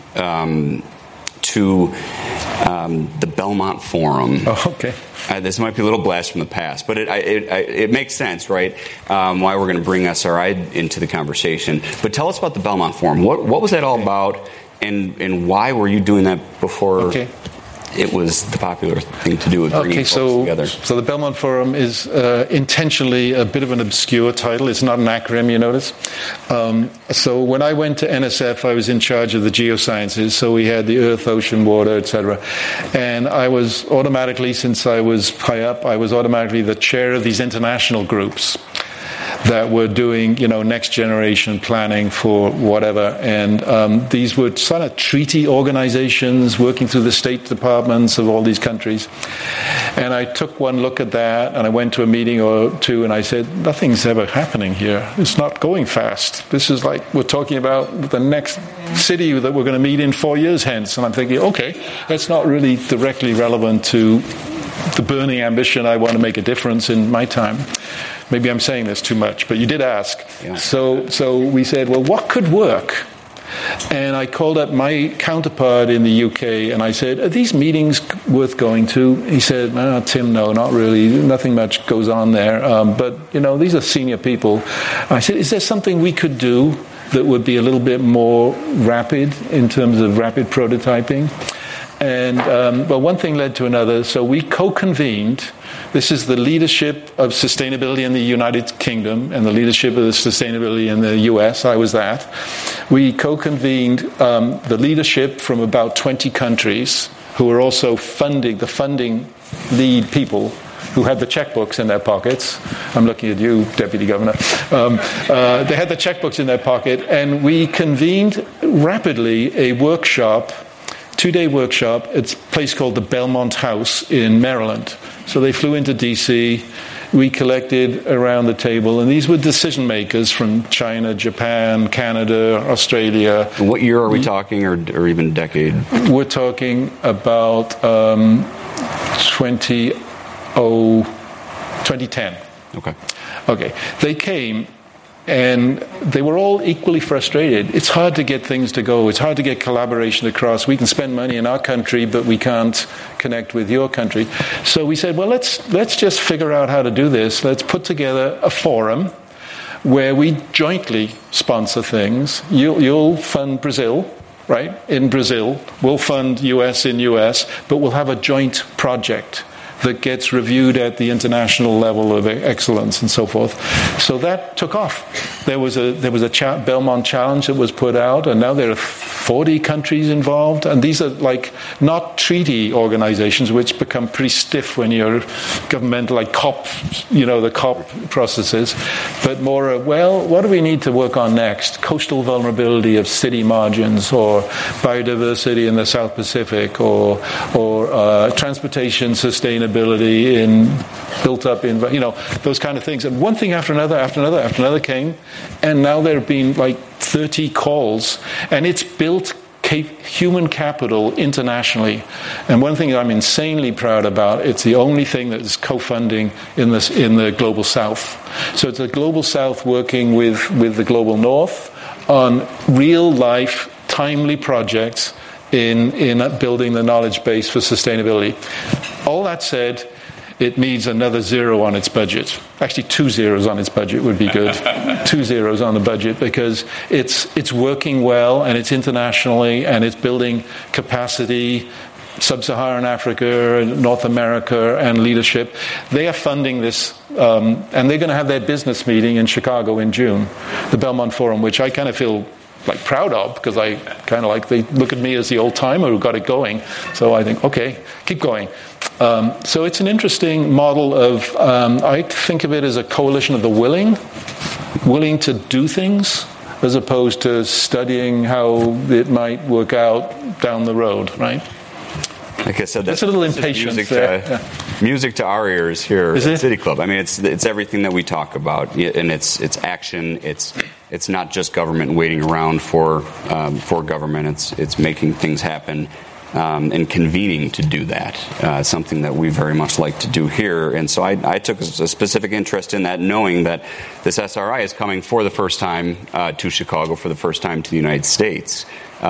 to the Belmont Forum? Oh, okay. This might be a little blast from the past, but it makes sense, right? Why we're going to bring SRI into the conversation. But tell us about the Belmont Forum. What was that all about, and why were you doing that before it was the popular thing to do with bringing folks together? So the Belmont Forum is intentionally a bit of an obscure title. It's not an acronym, you notice. So when I went to NSF, I was in charge of the geosciences. So we had the earth, ocean, water, etc. And I was automatically, since I was high up, I was automatically the chair of these international groups that were doing, next generation planning for whatever. And these were sort of treaty organizations working through the state departments of all these countries. And I took one look at that, and I went to a meeting or two, and I said, nothing's ever happening here. It's not going fast. This is like we're talking about the next city that we're going to meet in 4 years hence. And I'm thinking, okay, that's not really directly relevant to the burning ambition. I want to make a difference in my time. Maybe I'm saying this too much, but you did ask. Yeah. So we said, well, what could work? And I called up my counterpart in the UK, and I said, are these meetings worth going to? He said, Tim, no, not really. Nothing much goes on there. But, these are senior people. I said, is there something we could do that would be a little bit more rapid in terms of rapid prototyping? And, one thing led to another. So we co-convened. This is the leadership of sustainability in the United Kingdom and the leadership of the sustainability in the US. I was that. We co-convened the leadership from about 20 countries who were also the funding lead people who had the checkbooks in their pockets. I'm looking at you, Deputy Governor. They had the checkbooks in their pocket, and we convened rapidly a workshop, 2-day workshop. It's a place called the Belmont House in Maryland. So they flew into D.C., we collected around the table, and these were decision makers from China, Japan, Canada, Australia. What year are we talking, or even decade? We're talking about 2010. Okay. They came, and they were all equally frustrated. It's hard to get things to go. It's hard to get collaboration across. We can spend money in our country, but we can't connect with your country. So we said, well, let's just figure out how to do this. Let's put together a forum where we jointly sponsor things. You'll fund Brazil, right? In Brazil. We'll fund US in US, but we'll have a joint project that gets reviewed at the international level of excellence and so forth. So that took off. There was a Belmont Challenge that was put out, and now there are 40 countries involved, and these are like not treaty organizations, which become pretty stiff when you're governmental, like COP, the COP processes, but more, what do we need to work on next? Coastal vulnerability of city margins, or biodiversity in the South Pacific, or transportation sustainability built up in those kind of things. And one thing after another came, and now there have been like 30 calls, and it's built human capital internationally. And one thing I'm insanely proud about, it's the only thing that is co-funding in the Global South. So it's the Global South working with the Global North on real life, timely projects in building the knowledge base for sustainability. All that said, it needs another 0 on its budget. Actually, 2 zeros on its budget would be good. 2 zeros on the budget, because it's working well, and it's internationally, and it's building capacity. Sub-Saharan Africa, North America, and leadership. They are funding this, and they're going to have their business meeting in Chicago in June, the Belmont Forum, which I kind of feel proud of, because I kind of they look at me as the old timer who got it going. So I think, okay, keep going. So it's an interesting model of, I think of it as a coalition of the willing to do things, as opposed to studying how it might work out down the road, right? Like I said, that's a little impatient. Music to our ears here at City Club. I mean, it's everything that we talk about, and it's action. It's not just government waiting around for government. It's making things happen and convening to do that. Something that we very much like to do here. And so I took a specific interest in that, knowing that this SRI is coming for the first time to Chicago, for the first time to the United States.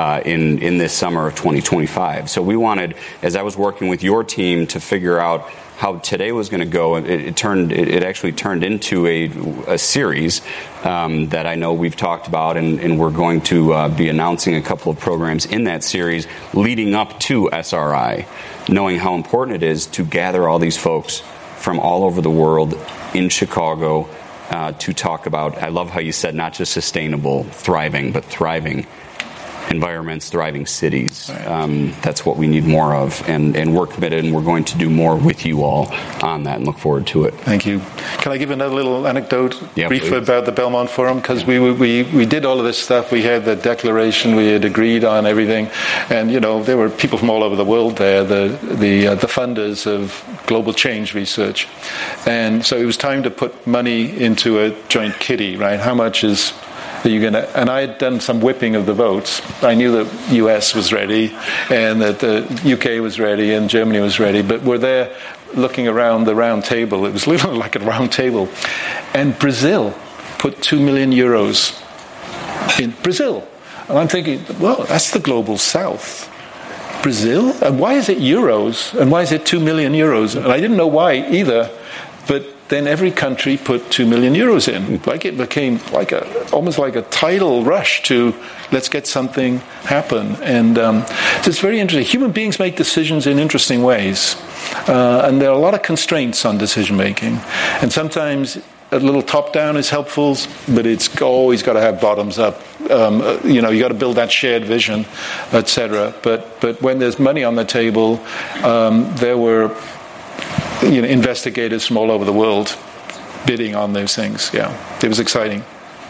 In this summer of 2025. So we wanted, as I was working with your team to figure out how today was going to go, it actually turned into a series that I know we've talked about, and we're going to be announcing a couple of programs in that series leading up to SRI, knowing how important it is to gather all these folks from all over the world in Chicago to talk about, I love how you said not just sustainable, thriving, but thriving environments, thriving cities. That's what we need more of, and we're committed, and we're going to do more with you all on that, and look forward to it. Thank you. Can I give another little anecdote briefly please. about the Belmont Forum? Because we did all of this stuff. We had the declaration. We had agreed on everything, and there were people from all over the world there. The funders of global change research, and so it was time to put money into a joint kitty. Right? How much is you going to? And I had done some whipping of the votes. I knew the U.S. was ready, and that the U.K. was ready, and Germany was ready. But we're there looking around the round table. It was literally like a round table, and Brazil put 2 million euros in Brazil. And I'm thinking, well, that's the global south. Brazil? And why is it euros? And why is it 2 million euros? And I didn't know why either, but then every country put 2 million euros in. Like it became almost like a tidal rush to let's get something happen. And so it's very interesting. Human beings make decisions in interesting ways. And there are a lot of constraints on decision making. And sometimes a little top-down is helpful, but it's always got to have bottoms-up. You got to build that shared vision, etc. But when there's money on the table, there were investigators from all over the world bidding on those things. Yeah, it was exciting.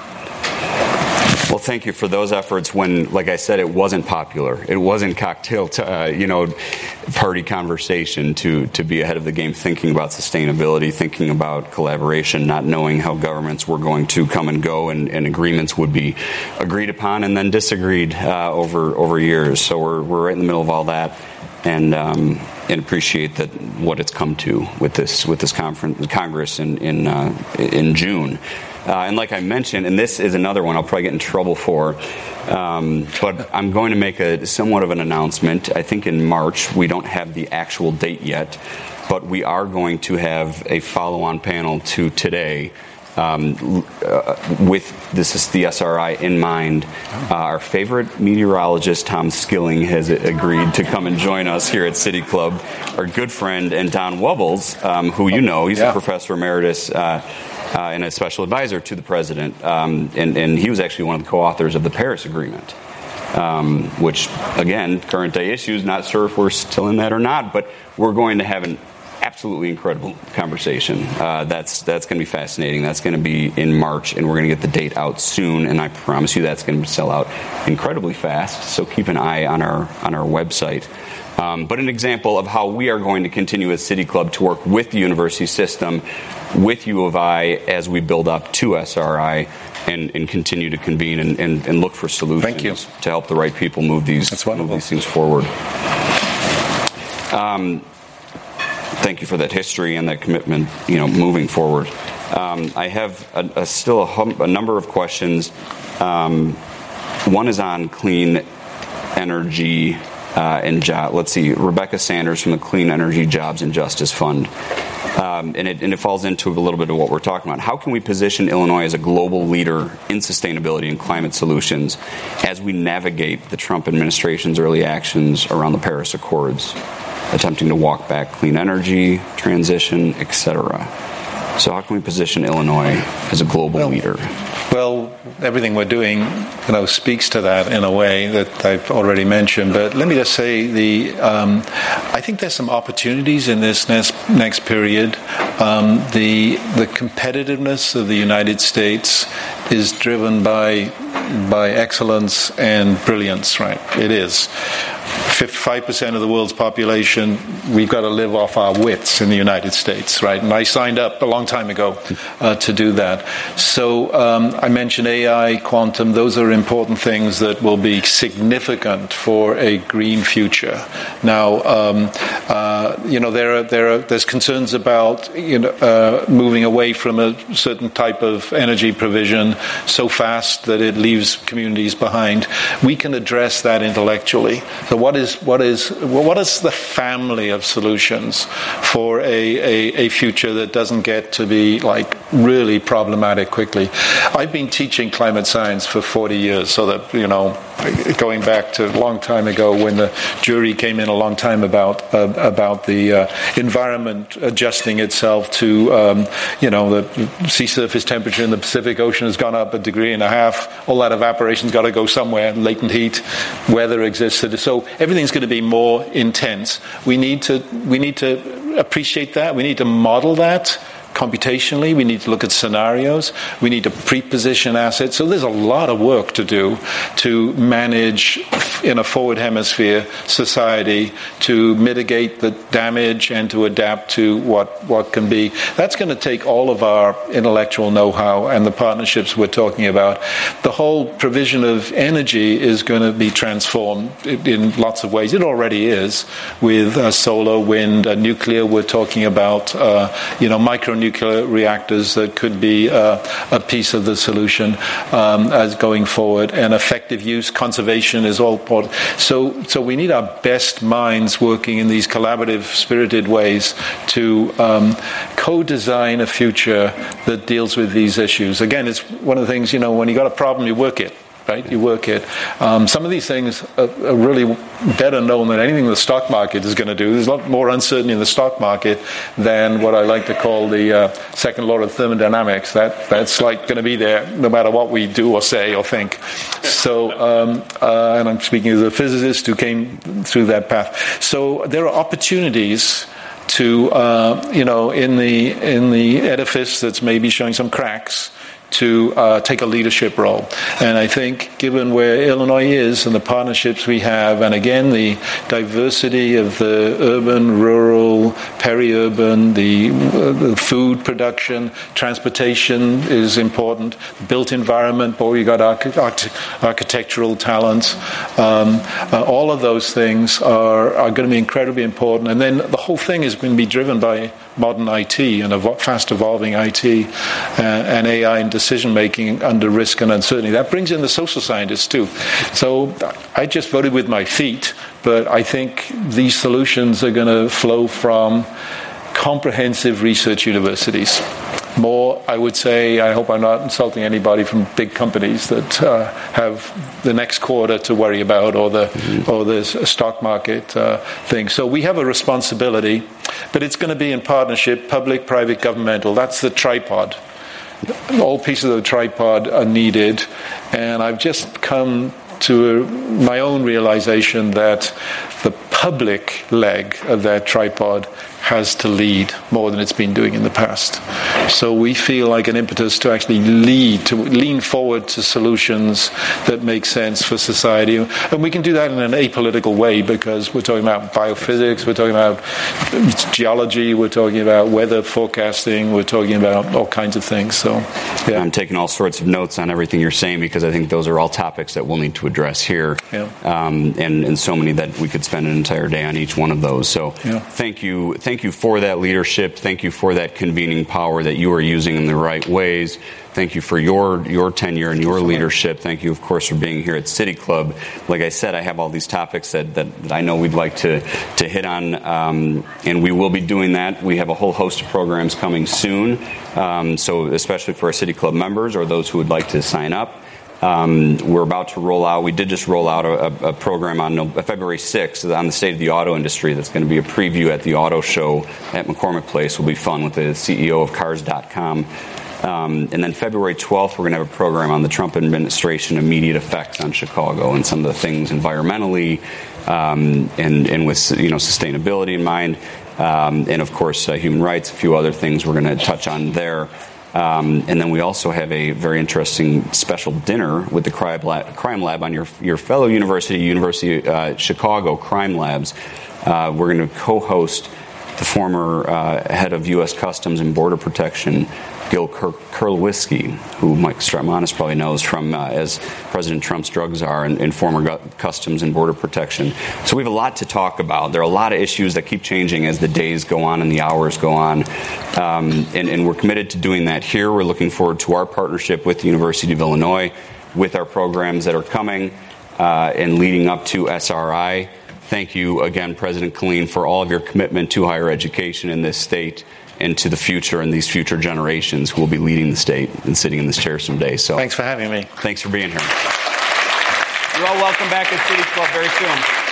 Well, thank you for those efforts when, like I said, it wasn't popular. It wasn't cocktail, party conversation to be ahead of the game, thinking about sustainability, thinking about collaboration, not knowing how governments were going to come and go, and agreements would be agreed upon and then disagreed over years. So we're right in the middle of all that, and appreciate that what it's come to with this Congress in June. And like I mentioned, and this is another one I'll probably get in trouble for, but I'm going to make a somewhat of an announcement. I think in March. We don't have the actual date yet, but we are going to have a follow-on panel to today with this is the SRI in mind. Our favorite meteorologist, Tom Skilling, has agreed to come and join us here at City Club. Our good friend, and Don Wubbles, who he's a professor emeritus and a special advisor to the president, and he was actually one of the co-authors of the Paris Agreement, which, again, current day issues, not sure if we're still in that or not, but we're going to have an absolutely incredible conversation. That's going to be fascinating. That's going to be in March, and we're going to get the date out soon, and I promise you that's going to sell out incredibly fast, so keep an eye on our website. But an example of how we are going to continue as City Club to work with the university system, with U of I, as we build up to SRI and continue to convene and look for solutions to help the right people move these things forward. Thank you for that history and that commitment, moving forward. I have still a number of questions. One is on clean energy and job. Let's see, Rebecca Sanders from the Clean Energy Jobs and Justice Fund. And it falls into a little bit of what we're talking about. How can we position Illinois as a global leader in sustainability and climate solutions as we navigate the Trump administration's early actions around the Paris Accords, attempting to walk back clean energy, transition, etc.? So how can we position Illinois as a global leader? Well, everything we're doing, speaks to that in a way that I've already mentioned. But let me just say, I think there's some opportunities in this next period. The competitiveness of the United States is driven by excellence and brilliance, right? It is. 5% of the world's population, we've got to live off our wits in the United States, right? And I signed up a long time ago to do that. So I mentioned AI, quantum, those are important things that will be significant for a green future. Now, there's concerns about moving away from a certain type of energy provision so fast that it leaves communities behind. We can address that intellectually. So what is is the family of solutions for a future that doesn't get to be like really problematic quickly. I've been teaching climate science for 40 years, so that, going back to a long time ago when the jury came in a long time about the environment adjusting itself to the sea surface temperature in the Pacific Ocean has gone up 1.5 degrees. All that evaporation's got to go somewhere. Latent heat, weather exists. So everything's going to be more intense. We need to appreciate that. We need to model that computationally. We need to look at scenarios. We need to pre-position assets. So there's a lot of work to do to manage in a forward hemisphere society, to mitigate the damage and to adapt to what can be. That's going to take all of our intellectual know-how and the partnerships we're talking about. The whole provision of energy is going to be transformed in lots of ways. It already is with solar, wind, nuclear. We're talking about micronuclear reactors that could be a piece of the solution as going forward. And effective use, conservation is all part. So we need our best minds working in these collaborative, spirited ways to co-design a future that deals with these issues. Again, it's one of the things, when you got a problem, you work it. Right, you work it. Some of these things are really better known than anything the stock market is going to do. There's a lot more uncertainty in the stock market than what I like to call the second law of thermodynamics. That's like going to be there no matter what we do or say or think. So, and I'm speaking as a physicist who came through that path. So there are opportunities to, in the edifice that's maybe showing some cracks, to take a leadership role. And I think given where Illinois is and the partnerships we have, and again the diversity of the urban, rural, peri-urban, the food production, transportation is important, built environment, boy, you got architectural talents. All of those things are going to be incredibly important. And then the whole thing is going to be driven by modern IT and a fast evolving IT and AI and decision making under risk and uncertainty. That brings in the social scientists too. So I just voted with my feet, but I think these solutions are going to flow from comprehensive research universities. More, I would say, I hope I'm not insulting anybody from big companies that have the next quarter to worry about or the stock market thing. So we have a responsibility, but it's going to be in partnership, public, private, governmental. That's the tripod. All pieces of the tripod are needed, and I've just come to my own realization that the public leg of that tripod has to lead more than it's been doing in the past. So we feel like an impetus to actually lean forward to solutions that make sense for society. And we can do that in an apolitical way because we're talking about biophysics, we're talking about geology, we're talking about weather forecasting, we're talking about all kinds of things. So, yeah. I'm taking all sorts of notes on everything you're saying because I think those are all topics that we'll need to address here. Yeah. And so many that we could spend an entire day on each one of those. So yeah. Thank you for that leadership. Thank you for that convening power that you are using in the right ways. Thank you for your tenure and your leadership. Thank you, of course, for being here at City Club. Like I said, I have all these topics that I know we'd like to hit on, and we will be doing that. We have a whole host of programs coming soon, so especially for our City Club members or those who would like to sign up. We're about to roll out, we did just roll out a program on February 6th on the state of the auto industry. That's going to be a preview at the auto show at McCormick Place. Will be fun with the CEO of Cars.com. And then February 12th, we're going to have a program on the Trump administration immediate effects on Chicago and some of the things environmentally and with sustainability in mind. And, of course, human rights, a few other things we're going to touch on there. And then we also have a very interesting special dinner with the Crime Lab on your fellow University Chicago Crime Labs. We're going to co-host the former head of U.S. Customs and Border Protection, Gil Kurlowski, who Mike Stramanis probably knows from as President Trump's drug czar and former Customs and Border Protection. So we have a lot to talk about. There are a lot of issues that keep changing as the days go on and the hours go on. And we're committed to doing that here. We're looking forward to our partnership with the University of Illinois, with our programs that are coming and leading up to SRI. thank you again, President Killeen, for all of your commitment to higher education in this state and to the future and these future generations who will be leading the state and sitting in this chair someday. So thanks for having me. Thanks for being here. You're all welcome back at City Club very soon.